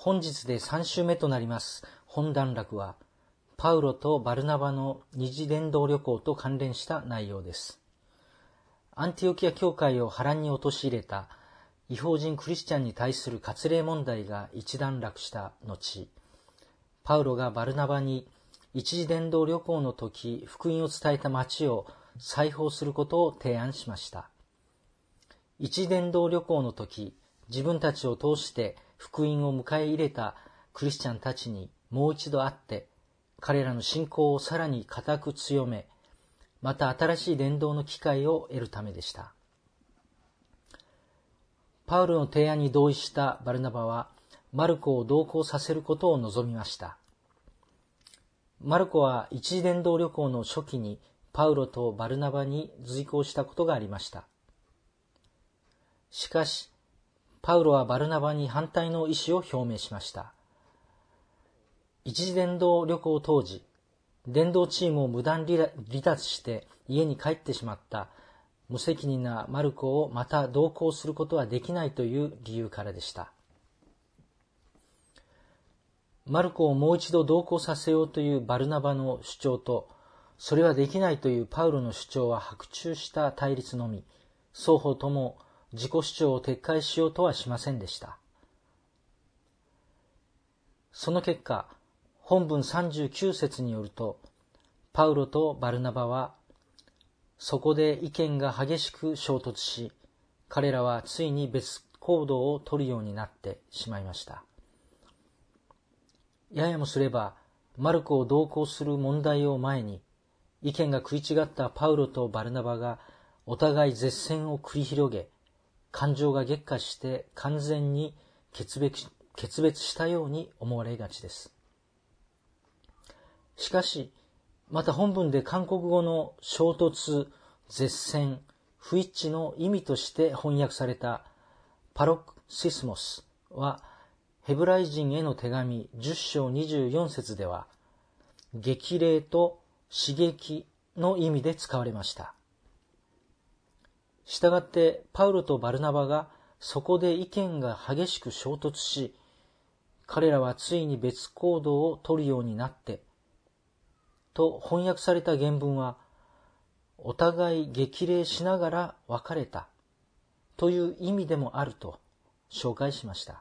本日で3週目となります本段落は、パウロとバルナバの二次伝道旅行と関連した内容です。アンティオキア教会を波乱に陥れた異邦人クリスチャンに対する割礼問題が一段落した後、パウロがバルナバに一次伝道旅行の時福音を伝えた町を再訪することを提案しました。一次伝道旅行の時、自分たちを通して福音を迎え入れたクリスチャンたちにもう一度会って、彼らの信仰をさらに固く強め、また新しい伝道の機会を得るためでした。パウロの提案に同意したバルナバは、マルコを同行させることを望みました。マルコは一次伝道旅行の初期にパウロとバルナバに随行したことがありました。しかし、パウロはバルナバに反対の意思を表明しました。一次伝道旅行当時、伝道チームを無断離脱して家に帰ってしまった無責任なマルコをまた同行することはできないという理由からでした。マルコをもう一度同行させようというバルナバの主張と、それはできないというパウロの主張は伯仲した対立のみ、双方とも自己主張を撤回しようとはしませんでした。その結果、本文39節によると、パウロとバルナバはそこで意見が激しく衝突し、彼らはついに別行動を取るようになってしまいました。ややもすれば、マルコを同行する問題を前に、意見が食い違ったパウロとバルナバがお互い舌戦を繰り広げ、感情が激化して完全に決別したように思われがちです。しかし、また本文で韓国語の衝突、舌戦、不一致の意味として翻訳されたパロクシスモスは、ヘブライ人への手紙10章24節では、激励と刺激の意味で使われました。したがって、パウロとバルナバがそこで意見が激しく衝突し、彼らはついに別行動を取るようになって、と翻訳された原文は、お互い激励しながら別れたという意味でもあると紹介しました。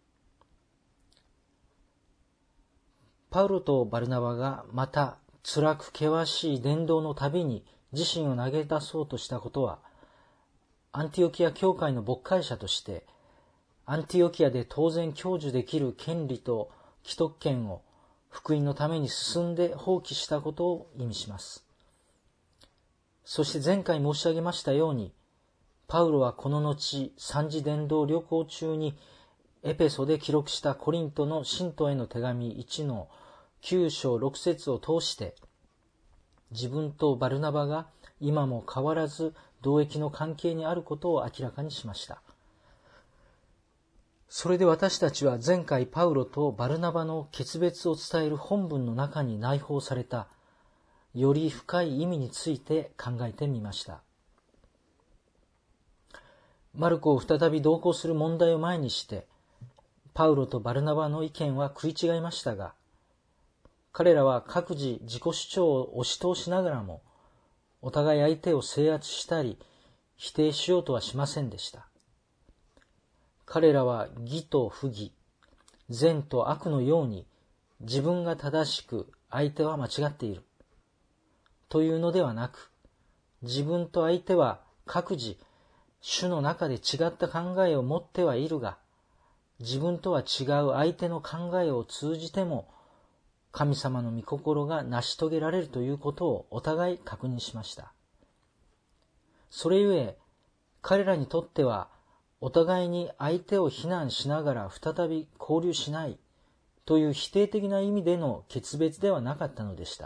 パウロとバルナバがまた辛く険しい伝道の旅に自身を投げ出そうとしたことは、アンティオキア教会の牧会者として、アンティオキアで当然享受できる権利と既得権を福音のために進んで放棄したことを意味します。そして前回申し上げましたように、パウロはこの後三次伝道旅行中にエペソで記録したコリントの信徒への手紙1の9章6節を通して、自分とバルナバが今も変わらず同益の関係にあることを明らかにしました。それで私たちは前回パウロとバルナバの決別を伝える本文の中に内包されたより深い意味について考えてみました。マルコを再び同行する問題を前にして、パウロとバルナバの意見は食い違いましたが、彼らは各自自己主張を押し通しながらも、お互い相手を制圧したり否定しようとはしませんでした。彼らは義と不義、善と悪のように自分が正しく相手は間違っているというのではなく、自分と相手は各自主の中で違った考えを持ってはいるが、自分とは違う相手の考えを通じても神様の御心が成し遂げられるということをお互い確認しました。それゆえ、彼らにとってはお互いに相手を非難しながら再び交流しないという否定的な意味での決別ではなかったのでした。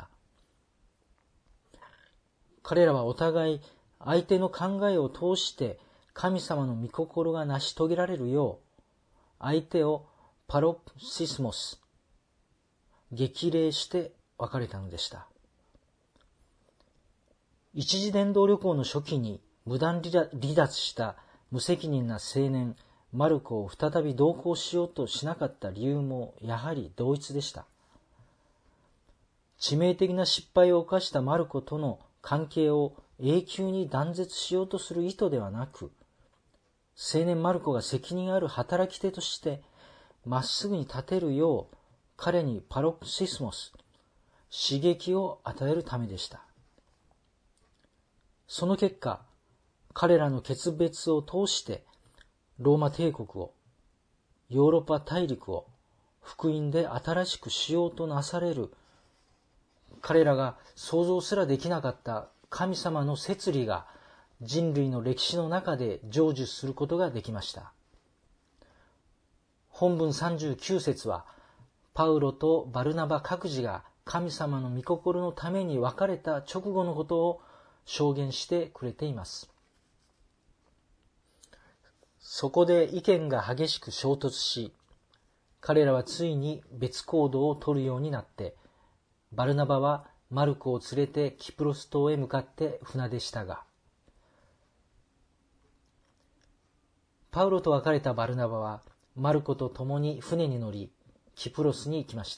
彼らはお互い相手の考えを通して神様の御心が成し遂げられるよう、相手をパロプシスモス、激励して別れたのでした。一次伝道旅行の初期に無断離脱した無責任な青年マルコを再び同行しようとしなかった理由もやはり同一でした。致命的な失敗を犯したマルコとの関係を永久に断絶しようとする意図ではなく、青年マルコが責任ある働き手としてまっすぐに立てるよう彼にパロクシスモス、刺激を与えるためでした。その結果、彼らの決別を通してローマ帝国を、ヨーロッパ大陸を福音で新しくしようとなされる、彼らが想像すらできなかった神様の摂理が人類の歴史の中で成就することができました。本文39節は、パウロとバルナバ各自が神様の御心のために別れた直後のことを証言してくれています。そこで意見が激しく衝突し、彼らはついに別行動を取るようになって、バルナバはマルコを連れてキプロス島へ向かって船出したが、パウロと別れたバルナバはマルコと共に船に乗り、キプロスに行きました。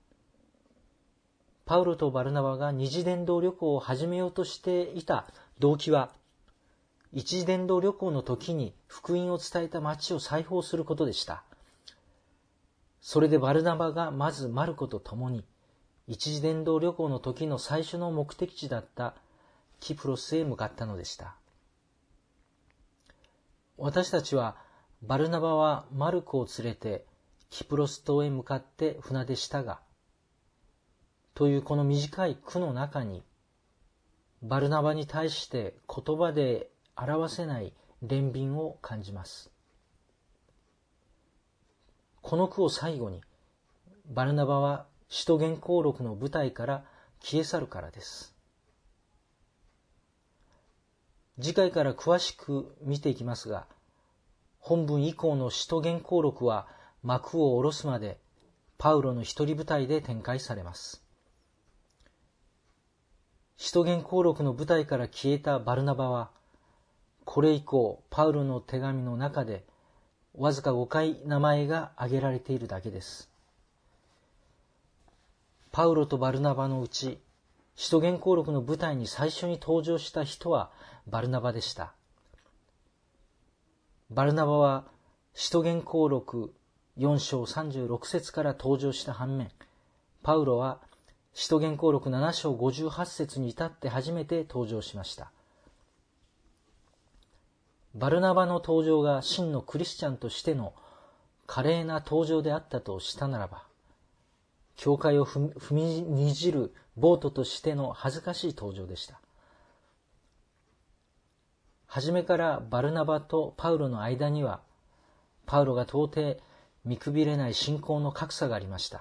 パウロとバルナバが二次伝道旅行を始めようとしていた動機は、一次伝道旅行の時に福音を伝えた町を再訪することでした。それでバルナバがまずマルコと共に、一次伝道旅行の時の最初の目的地だったキプロスへ向かったのでした。私たちはバルナバはマルコを連れてキプロス島へ向かって船出したが、というこの短い句の中に、バルナバに対して言葉で表せない憐憫を感じます。この句を最後に、バルナバは使徒言行録の舞台から消え去るからです。次回から詳しく見ていきますが、本文以降の使徒言行録は幕を下ろすまでパウロの一人舞台で展開されます。使徒言行録の舞台から消えたバルナバは、これ以降パウロの手紙の中でわずか5回名前が挙げられているだけです。パウロとバルナバのうち、使徒言行録の舞台に最初に登場した人はバルナバでした。バルナバは使徒言行録4章36節から登場した反面、パウロは使徒言行録7章58節に至って初めて登場しました。バルナバの登場が真のクリスチャンとしての華麗な登場であったとしたならば、教会を踏みにじる暴徒としての恥ずかしい登場でした。初めからバルナバとパウロの間には、パウロが到底見くびれない信仰の格差がありました。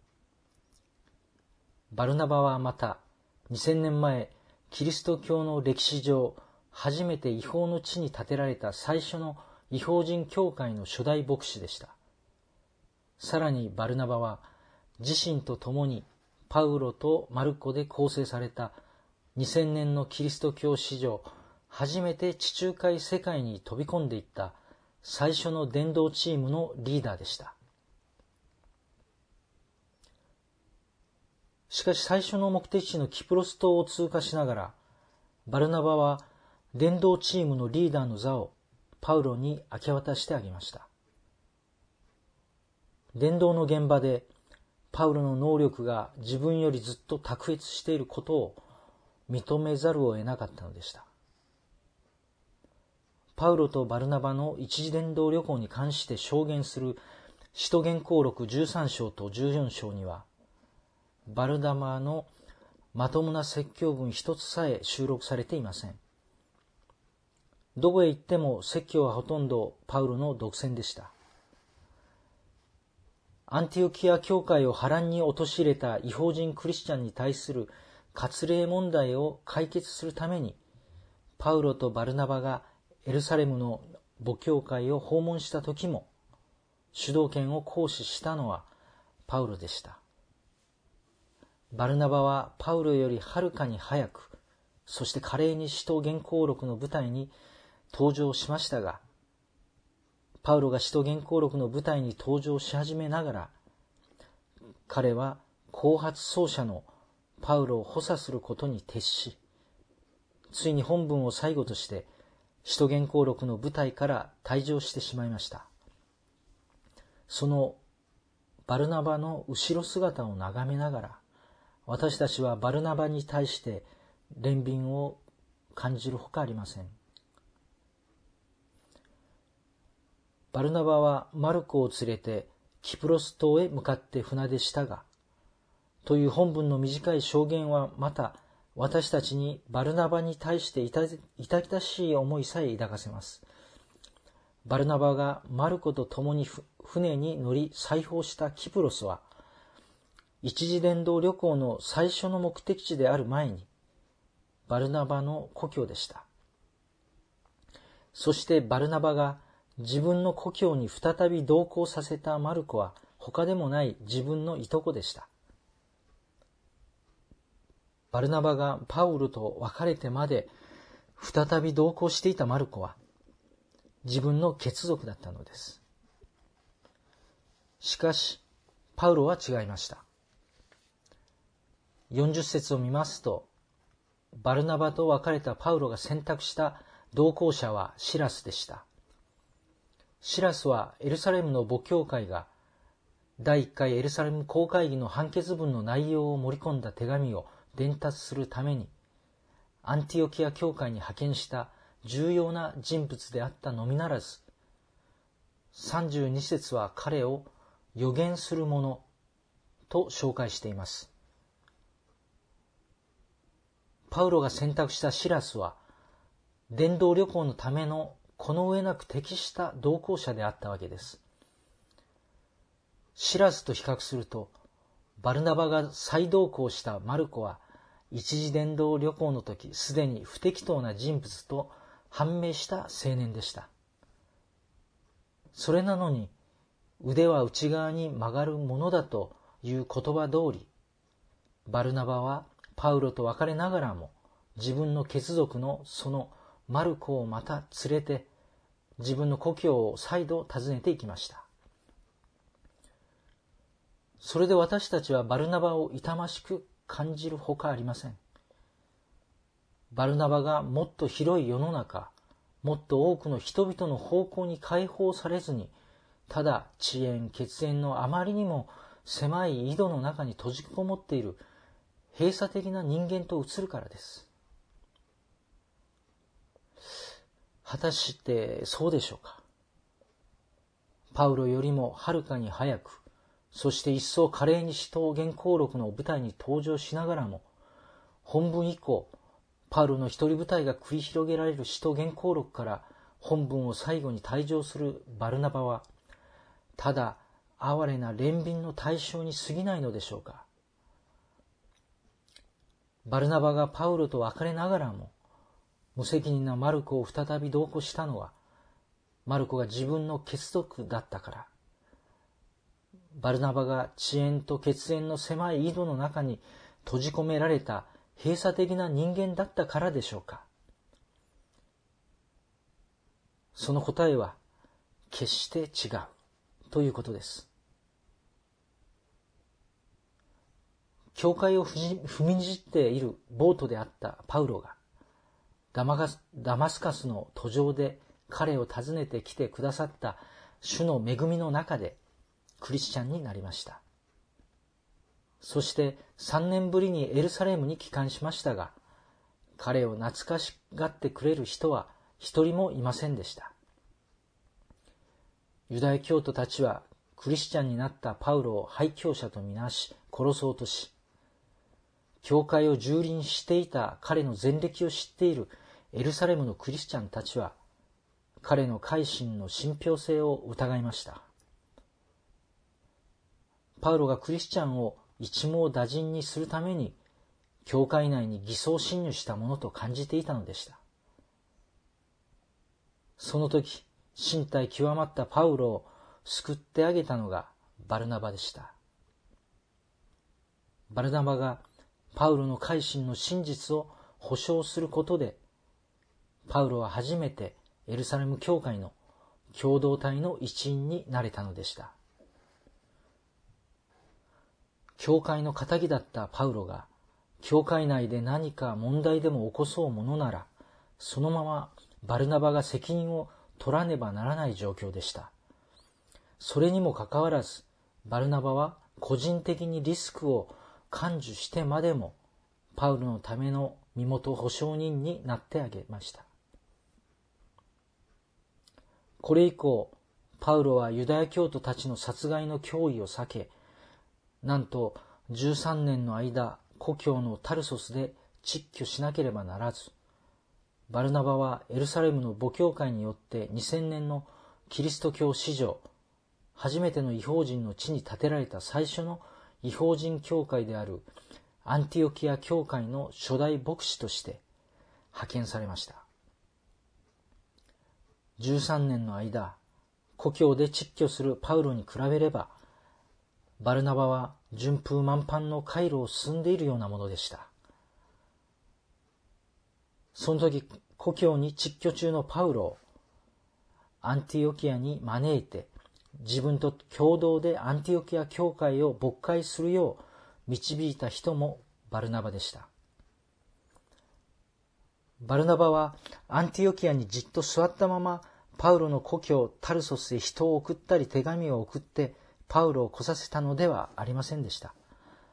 バルナバはまた2000年前、キリスト教の歴史上初めて違法の地に建てられた最初の異邦人教会の初代牧師でした。さらにバルナバは自身と共にパウロとマルコで構成された2000年のキリスト教史上初めて地中海世界に飛び込んでいった最初の伝道チームのリーダーでした。しかし最初の目的地のキプロス島を通過しながら、バルナバは伝道チームのリーダーの座をパウロに明け渡してあげました。伝道の現場でパウロの能力が自分よりずっと卓越していることを認めざるを得なかったのでした。パウロとバルナバの一次伝道旅行に関して証言する使徒言行録13章と14章には、バルナバのまともな説教文一つさえ収録されていません。どこへ行っても説教はほとんどパウロの独占でした。アンティオキア教会を波乱に陥れた違法人クリスチャンに対する割礼問題を解決するために、パウロとバルナバがエルサレムの母教会を訪問した時も、主導権を行使したのはパウロでした。バルナバはパウロよりはるかに早く、そして華麗に使徒言行録の舞台に登場しましたが、 パウロが使徒言行録の舞台に登場し始めながら、彼は後発奏者のパウロを補佐することに徹し、ついに本文を最後として使徒言行録の舞台から退場してしまいました。そのバルナバの後ろ姿を眺めながら、私たちはバルナバに対して憐憫を感じるほかありません。バルナバはマルコを連れてキプロス島へ向かって船出したが、という本文の短い証言はまた私たちにバルナバに対して痛々しい思いさえ抱かせます。バルナバがマルコと共に船に乗り再訪したキプロスは、一時伝道旅行の最初の目的地である前に、バルナバの故郷でした。そしてバルナバが自分の故郷に再び同行させたマルコは他でもない自分のいとこでした。バルナバがパウルと別れてまで再び同行していたマルコは自分の血族だったのです。しかしパウロは違いました。40節を見ますと、バルナバと別れたパウロが選択した同行者はシラスでした。シラスはエルサレムの母教会が第1回エルサレム公会議の判決文の内容を盛り込んだ手紙を伝達するためにアンティオキア教会に派遣した重要な人物であったのみならず、32節は彼を預言する者と紹介しています。パウロが選択したシラスは伝道旅行のためのこの上なく適した同行者であったわけです。シラスと比較すると、バルナバが再同行したマルコは一時伝道旅行の時すでに不適当な人物と判明した青年でした。それなのに腕は内側に曲がるものだという言葉通り、バルナバはパウロと別れながらも自分の血族のそのマルコをまた連れて自分の故郷を再度訪ねていきました。それで私たちはバルナバを痛ましく感じるほかありません。バルナバがもっと広い世の中、もっと多くの人々の方向に解放されずに、ただ遅延血縁のあまりにも狭い井戸の中に閉じこもっている閉鎖的な人間と映るからです。果たしてそうでしょうか。パウロよりもはるかに早く、そして一層華麗に使徒言行録の舞台に登場しながらも、本文以降、パウロの一人舞台が繰り広げられる使徒言行録から本文を最後に退場するバルナバは、ただ哀れな憐憫の対象に過ぎないのでしょうか。バルナバがパウロと別れながらも、無責任なマルコを再び同行したのは、マルコが自分の血族だったから。バルナバが遅延と血縁の狭い井戸の中に閉じ込められた閉鎖的な人間だったからでしょうか。その答えは決して違うということです。教会を踏みにじっている暴徒であったパウロがダマスカスの途上で彼を訪ねてきてくださった主の恵みの中でクリスチャンになりました。そして3年ぶりにエルサレムに帰還しましたが、彼を懐かしがってくれる人は一人もいませんでした。ユダヤ教徒たちはクリスチャンになったパウロを廃教者とみなし殺そうとし、教会を蹂躙していた彼の前歴を知っているエルサレムのクリスチャンたちは彼の改心の信憑性を疑いました。パウロがクリスチャンを一網打尽にするために教会内に偽装侵入したものと感じていたのでした。その時、身体極まったパウロを救ってあげたのがバルナバでした。バルナバがパウロの改心の真実を保証することで、パウロは初めてエルサレム教会の共同体の一員になれたのでした。教会の仇だったパウロが、教会内で何か問題でも起こそうものなら、そのままバルナバが責任を取らねばならない状況でした。それにもかかわらず、バルナバは個人的にリスクを甘受してまでも、パウロのための身元保証人になってあげました。これ以降、パウロはユダヤ教徒たちの殺害の脅威を避け、なんと13年の間、故郷のタルソスで蟄居しなければならず、バルナバはエルサレムの母教会によって2000年のキリスト教史上、初めての異邦人の地に建てられた最初の異邦人教会であるアンティオキア教会の初代牧師として派遣されました。13年の間、故郷で蟄居するパウロに比べれば、バルナバは順風満帆の回路を進んでいるようなものでした。その時、故郷に蟄居中のパウロをアンティオキアに招いて、自分と共同でアンティオキア教会を牧会するよう導いた人もバルナバでした。バルナバはアンティオキアにじっと座ったままパウロの故郷タルソスへ人を送ったり手紙を送ってパウロを来させたのではありませんでした。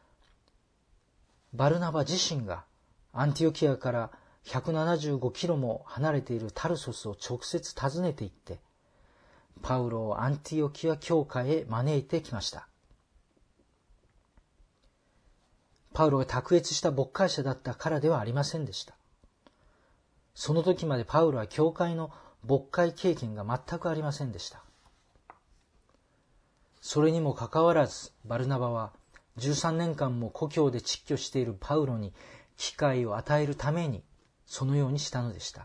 バルナバ自身がアンティオキアから175キロも離れているタルソスを直接訪ねて行って、パウロをアンティオキア教会へ招いてきました。パウロが卓越した牧会者だったからではありませんでした。その時までパウロは教会の牧会経験が全くありませんでした。それにもかかわらず、バルナバは13年間も故郷で蟄居しているパウロに機会を与えるためにそのようにしたのでした。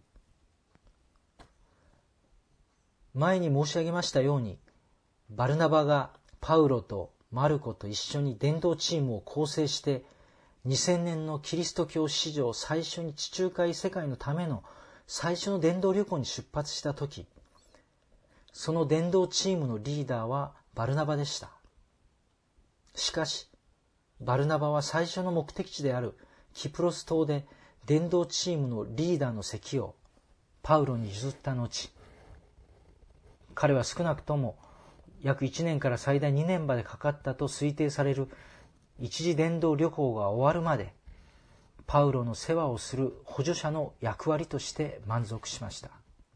前に申し上げましたように、バルナバがパウロとマルコと一緒に伝道チームを構成して2000年のキリスト教史上最初に地中海世界のための最初の伝道旅行に出発したとき、その伝道チームのリーダーはバルナバでした。しかし、バルナバは最初の目的地であるキプロス島で伝道チームのリーダーの席をパウロに譲った後、彼は少なくとも約1年から最大2年までかかったと推定される一時伝道旅行が終わるまで、パウロの世話をする補助者の役割として満足しました。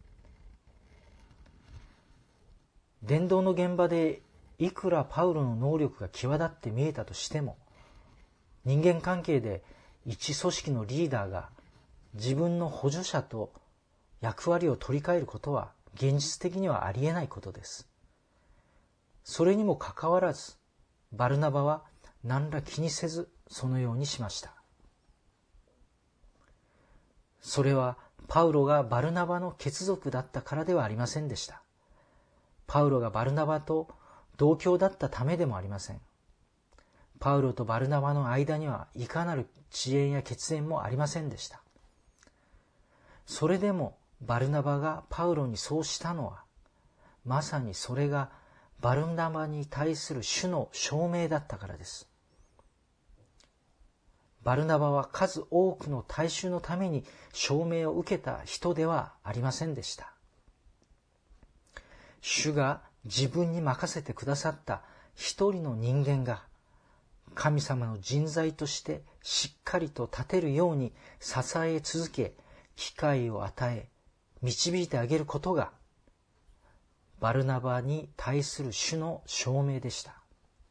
伝道の現場でいくらパウロの能力が際立って見えたとしても、人間関係で一組織のリーダーが自分の補助者と役割を取り替えることは現実的にはありえないことです。それにもかかわらず、バルナバは何ら気にせずそのようにしました。それはパウロがバルナバの血族だったからではありませんでした。パウロがバルナバと同郷だったためでもありません。パウロとバルナバの間にはいかなる遅延や血縁もありませんでした。それでもバルナバがパウロにそうしたのは、まさにそれがバルナバに対する主の証明だったからです。バルナバは数多くの大衆のために証明を受けた人ではありませんでした。主が自分に任せてくださった一人の人間が神様の人材としてしっかりと立てるように支え続け、機会を与え、導いてあげることがバルナバに対する主の証明でした。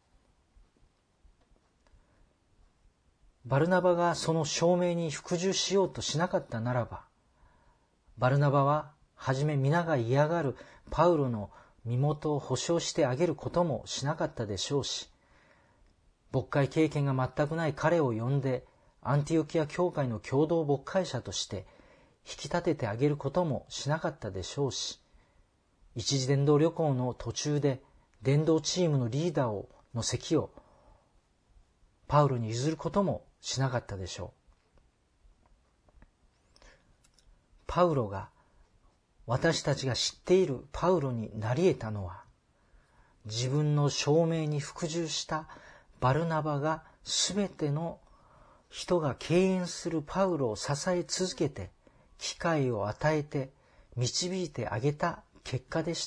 バルナバがその証明に服従しようとしなかったならば、バルナバははじめ皆が嫌がるパウロの身元を保証してあげることもしなかったでしょうし、牧会経験が全くない彼を呼んでアンティオキア教会の共同牧会者として引き立ててあげることもしなかったでしょうし、一時伝道旅行の途中で伝道チームのリーダーの席をパウロに譲ることもしなかったでしょう。パウロが私たちが知っているパウロになり得たのは、自分の証明に服従したバルナバがすべての人が敬遠するパウロを支え続けて、機会を与えて導いてあげた結果でした。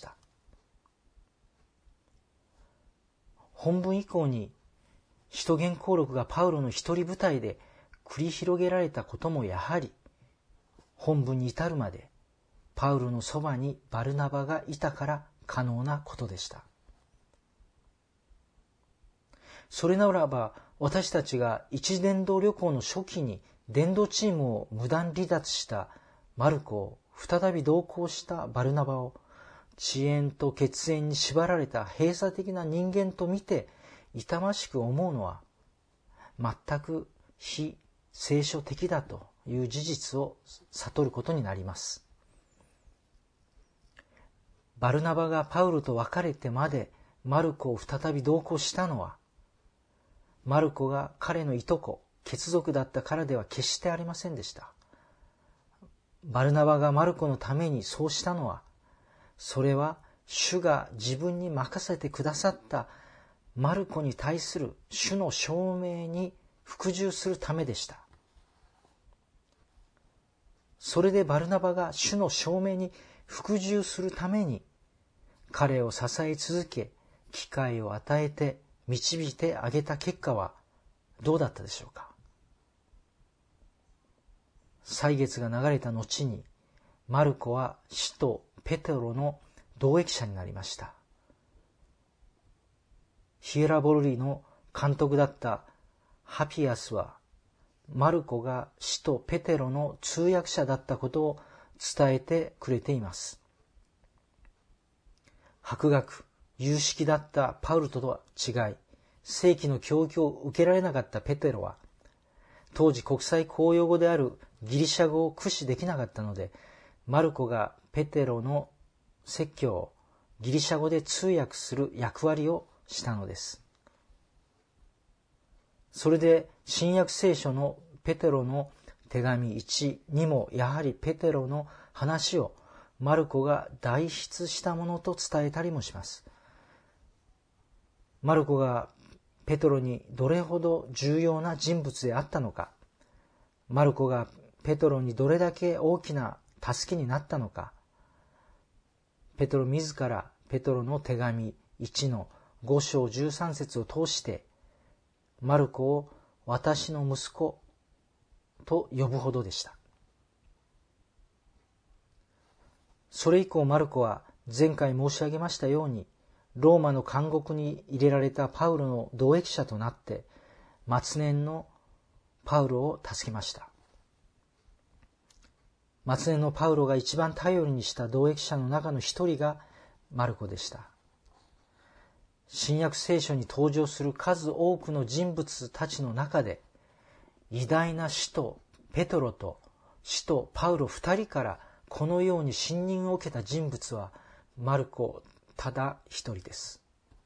本文以降に使徒原稿録がパウロの一人舞台で繰り広げられたこともやはり本文に至るまでパウロのそばにバルナバがいたから可能なことでした。それならば私たちが一伝道旅行の初期に伝道チームを無断離脱したマルコを再び同行したバルナバを遅延と血縁に縛られた閉鎖的な人間と見て痛ましく思うのは全く非聖書的だという事実を悟ることになります。バルナバがパウロと別れてまでマルコを再び同行したのは、マルコが彼のいとこ、血族だったからでは決してありませんでした。バルナバがマルコのためにそうしたのは、それは主が自分に任せてくださったマルコに対する主の証明に服従するためでした。それでバルナバが主の証明に服従するために彼を支え続け、機会を与えて導いてあげた結果はどうだったでしょうか。歳月が流れた後にマルコは使徒ペテロの同益者になりました。ヒエラボルリの監督だったハピアスはマルコが使徒ペテロの通訳者だったことを伝えてくれています。博学、有識だったパウルとは違い、正規の教育を受けられなかったペテロは、当時国際公用語であるギリシャ語を駆使できなかったので、マルコがペテロの説教をギリシャ語で通訳する役割をしたのです。それで新約聖書のペテロの手紙1にもやはりペテロの話をマルコが代筆したものと伝えたりもします。マルコがペテロにどれほど重要な人物であったのか、マルコがペテロにどれだけ大きな助けになったのか、ペテロ自らペテロの手紙1の5章13節を通してマルコを私の息子と呼ぶほどでした。それ以降マルコは前回申し上げましたようにローマの監獄に入れられたパウロの同益者となって末年のパウロを助けました。末年のパウロが一番頼りにした同益者の中の一人がマルコでした。新約聖書に登場する数多くの人物たちの中で偉大な使徒ペトロと使徒パウロ二人からこのように信任を受けた人物はマルコただ一人です。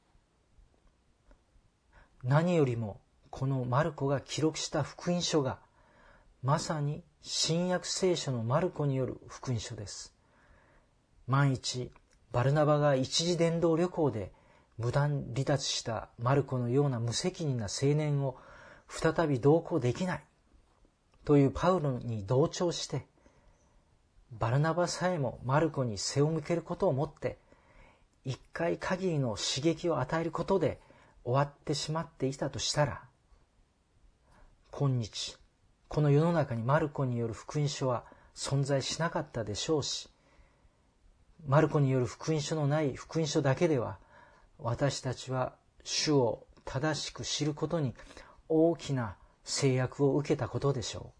何よりもこのマルコが記録した福音書がまさに新約聖書のマルコによる福音書です。万一バルナバが一時伝道旅行で無断離脱したマルコのような無責任な青年を再び同行できないというパウロに同調してバルナバさえもマルコに背を向けることをもって一回限りの刺激を与えることで終わってしまっていたとしたら、今日この世の中にマルコによる福音書は存在しなかったでしょうし、マルコによる福音書のない福音書だけでは私たちは主を正しく知ることに大きな制約を受けたことでしょ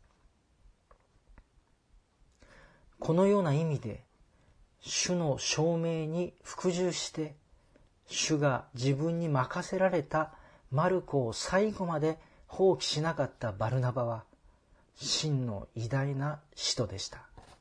う。このような意味で主の証明に服従して主が自分に任せられたマルコを最後まで放棄しなかったバルナバは真の偉大な使徒でした。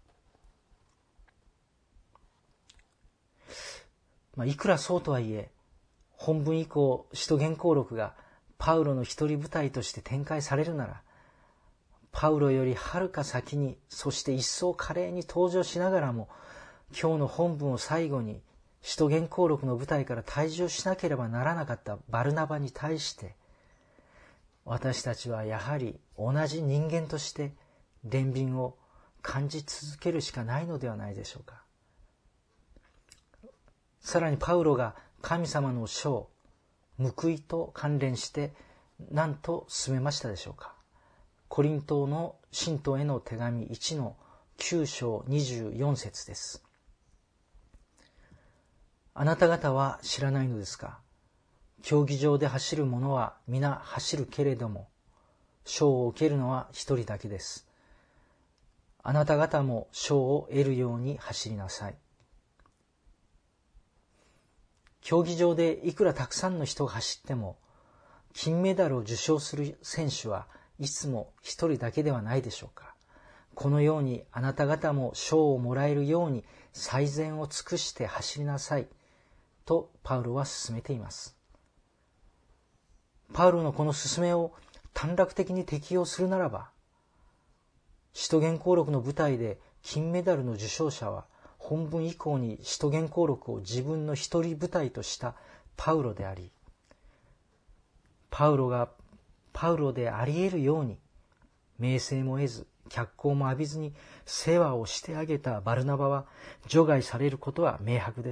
いくらそうとはいえ本文以降使徒原稿録がパウロの一人舞台として展開されるなら、パウロよりはるか先にそして一層華麗に登場しながらも今日の本文を最後に使徒言行録の舞台から退場しなければならなかったバルナバに対して、私たちはやはり同じ人間として憐憫を感じ続けるしかないのではないでしょうか。さらにパウロが神様の書、報いと関連して何と進めましたでしょうか。コリントの信徒への手紙1の9章24節です。あなた方は知らないのですか。競技場で走る者は皆走るけれども、賞を受けるのは一人だけです。あなた方も賞を得るように走りなさい。競技場でいくらたくさんの人が走っても、金メダルを受賞する選手はいつも一人だけではないでしょうか。このようにあなた方も賞をもらえるように最善を尽くして走りなさいとパウロは勧めています。パウロのこの勧めを短絡的に適用するならば、使徒言行録の舞台で金メダルの受賞者は本文以降に使徒言行録を自分の一人舞台としたパウロであり、パウロがパウロであり得るように名声も得ず脚光も浴びずに世話をしてあげたバルナバは除外されることは明白です。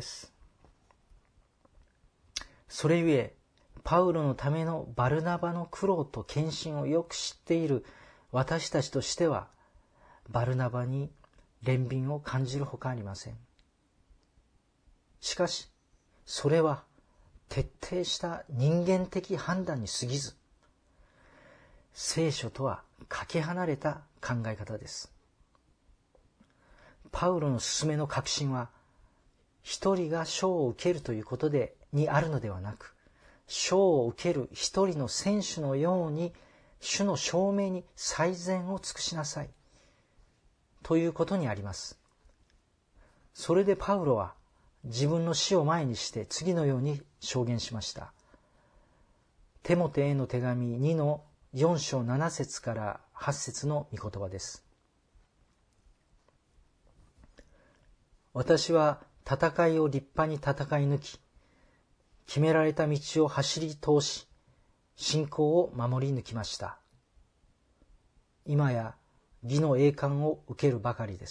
それゆえパウロのためのバルナバの苦労と献身をよく知っている私たちとしては、バルナバに憐憫を感じるほかありません。しかしそれは徹底した人間的判断に過ぎず、聖書とはかけ離れた考え方です。パウロの勧めの核心は、一人が賞を受けるということにあるのではなく、賞を受ける一人の選手のように主の証明に最善を尽くしなさいということにあります。それでパウロは自分の死を前にして次のように証言しました。テモテへの手紙2の4章7節から8節の御言葉です。私は戦いを立派に戦い抜き、決められた道を走り通し、信仰を守り抜きました。今や義の栄冠を受けるばかりです。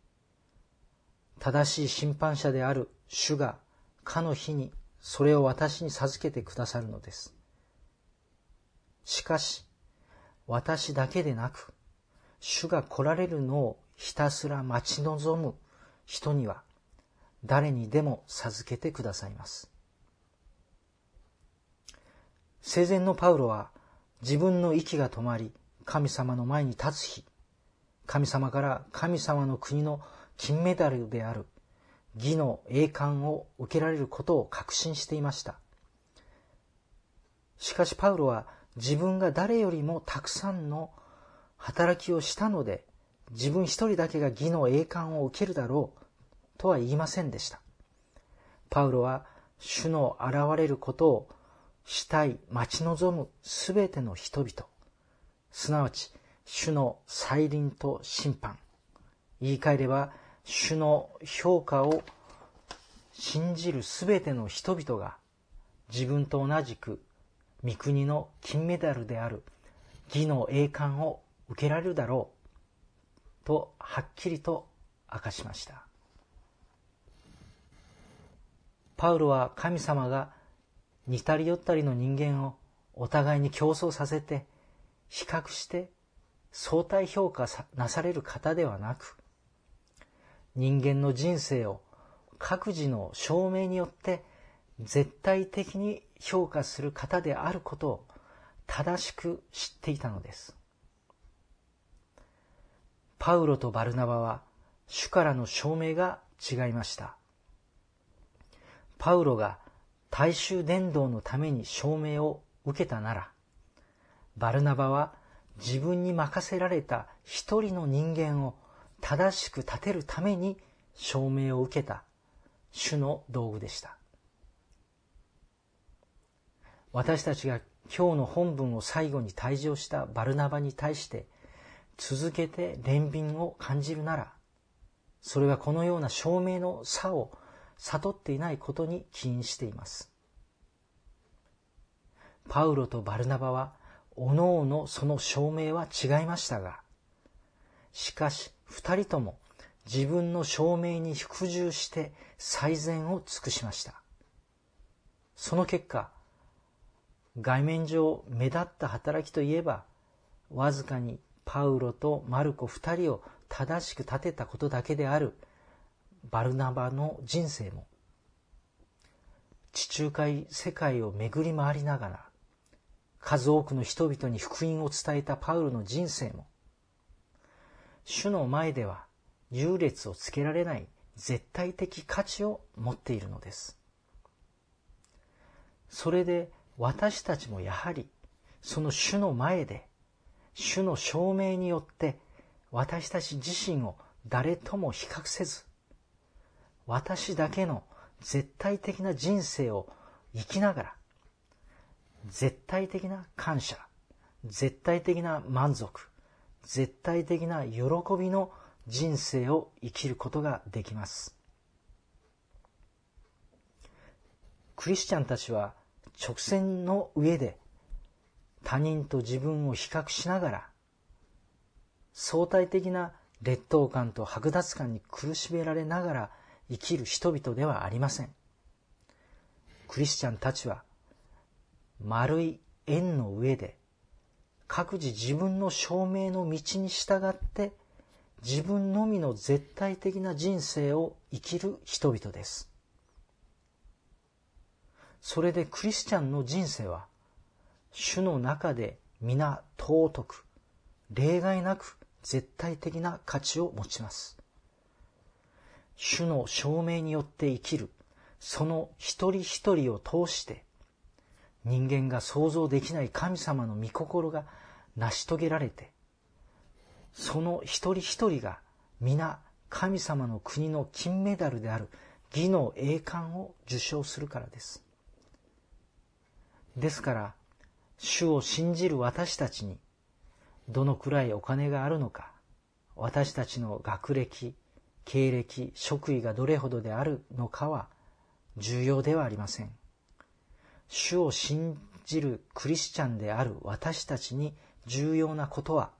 正しい審判者である主がかの日にそれを私に授けてくださるのです。しかし私だけでなく、主が来られるのをひたすら待ち望む人には誰にでも授けてくださいます。生前のパウロは自分の息が止まり神様の前に立つ日、神様から神様の国の金メダルである義の栄冠を受けられることを確信していました。しかしパウロは自分が誰よりもたくさんの働きをしたので、自分一人だけが義の栄冠を受けるだろうとは言いませんでした。パウロは主の現れることをしたい待ち望むすべての人々、すなわち主の再臨と審判、言い換えれば主の評価を信じるすべての人々が自分と同じく御国の金メダルである義の栄冠を受けられるだろうとはっきりと明かしました。パウロは神様が似たり寄ったりの人間をお互いに競争させて比較して相対評価なされる方ではなく、人間の人生を各自の証明によって絶対的に評価する方であることを正しく知っていたのです。パウロとバルナバは主からの証明が違いました。パウロが大衆伝道のために証明を受けたなら、バルナバは自分に任せられた一人の人間を正しく立てるために証明を受けた主の道具でした。私たちが今日の本文を最後に退場したバルナバに対して続けて憐憫を感じるなら、 それはこのような証明の差を悟っていないことに起因しています。パウロとバルナバはおのおのその証明は違いましたが、しかし二人とも自分の証明に服従して最善を尽くしました。その結果、外面上目立った働きといえば、わずかにパウロとマルコ二人を正しく立てたことだけであるバルナバの人生も、地中海世界を巡り回りながら数多くの人々に福音を伝えたパウロの人生も、主の前では優劣をつけられない絶対的価値を持っているのです。それで私たちもやはりその主の前で、主の証明によって私たち自身を誰とも比較せず、私だけの絶対的な人生を生きながら、絶対的な感謝、絶対的な満足、絶対的な喜びの人生を生きることができます。クリスチャンたちは直線の上で他人と自分を比較しながら、相対的な劣等感と剥奪感に苦しめられながら生きる人々ではありません。クリスチャンたちは丸い円の上で各自自分の証明の道に従って自分のみの絶対的な人生を生きる人々です。それでクリスチャンの人生は主の中で皆尊く、例外なく絶対的な価値を持ちます。主の証明によって生きるその一人一人を通して人間が想像できない神様の御心が成し遂げられて、その一人一人が皆神様の国の金メダルである義の栄冠を受賞するからです。ですから主を信じる私たちにどのくらいお金があるのか、私たちの学歴、経歴、職位がどれほどであるのかは重要ではありません。主を信じるクリスチャンである私たちに重要なことは、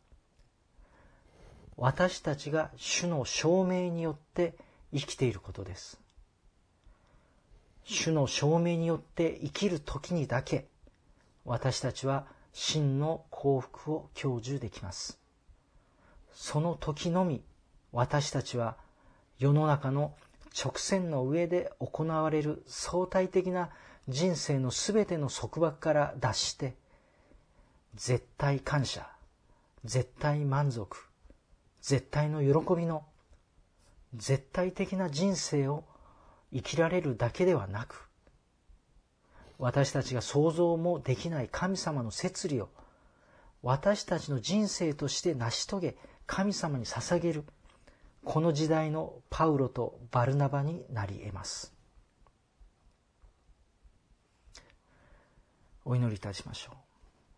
私たちが主の証明によって生きていることです。主の証明によって生きる時にだけ、私たちは真の幸福を享受できます。その時のみ、私たちは世の中の直線の上で行われる相対的な人生のすべての束縛から脱して、絶対感謝、絶対満足、絶対の喜びの絶対的な人生を生きられるだけではなく、私たちが想像もできない神様の摂理を私たちの人生として成し遂げ、神様に捧げる、この時代のパウロとバルナバになり得ます。お祈りいたしましょう。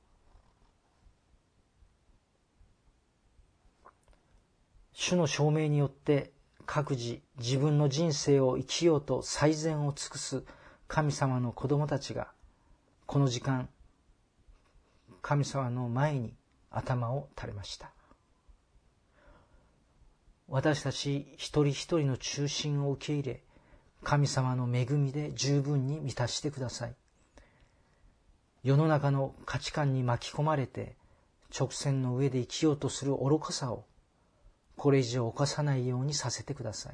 主の証明によって各自自分の人生を生きようと最善を尽くす神様の子供たちが、この時間神様の前に頭を垂れました。私たち一人一人の中心を受け入れ、神様の恵みで十分に満たしてください。世の中の価値観に巻き込まれて直線の上で生きようとする愚かさをこれ以上犯さないようにさせてください。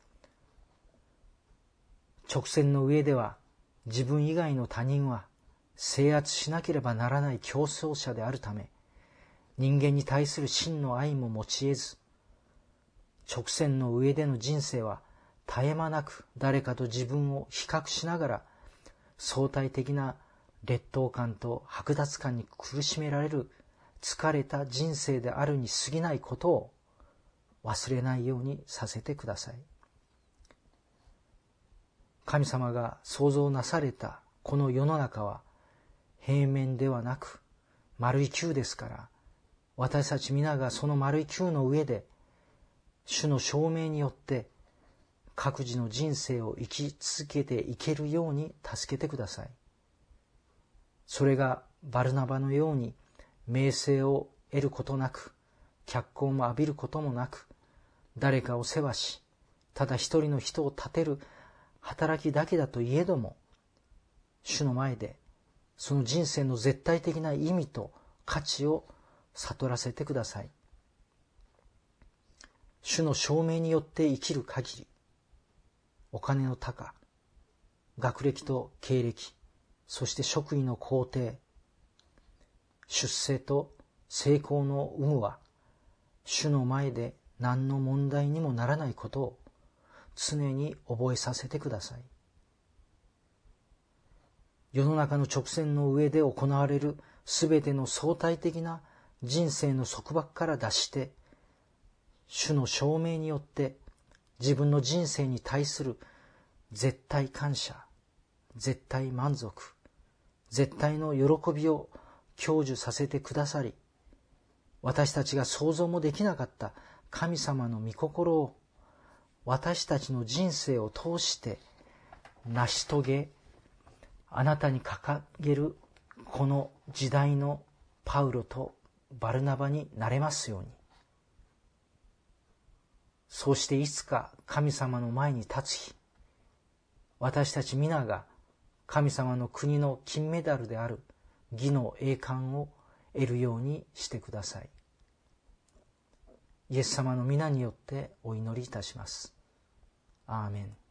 直線の上では自分以外の他人は制圧しなければならない競争者であるため、人間に対する真の愛も持ち得ず、直線の上での人生は絶え間なく誰かと自分を比較しながら相対的な劣等感と剥奪感に苦しめられる疲れた人生であるに過ぎないことを忘れないようにさせてください。神様が創造なされたこの世の中は平面ではなく丸い球ですから、私たち皆がその丸い球の上で主の証明によって各自の人生を生き続けていけるように助けてください。それがバルナバのように名声を得ることなく、脚光も浴びることもなく、誰かを世話し、ただ一人の人を立てる働きだけだといえども、主の前でその人生の絶対的な意味と価値を悟らせてください。主の証明によって生きる限り、お金の高、学歴と経歴、そして職位の皇帝、出世と成功の有無は、主の前で何の問題にもならないことを常に覚えさせてください。世の中の直線の上で行われるすべての相対的な人生の束縛から脱して、主の証明によって自分の人生に対する絶対感謝、絶対満足、絶対の喜びを享受させてくださり、私たちが想像もできなかった神様の御心を私たちの人生を通して成し遂げ、あなたに掲げるこの時代のパウロとバルナバになれますように。そうしていつか神様の前に立つ日、私たち皆が神様の国の金メダルである義の栄冠を得るようにしてください。イエス様の皆によってお祈りいたします。アーメン。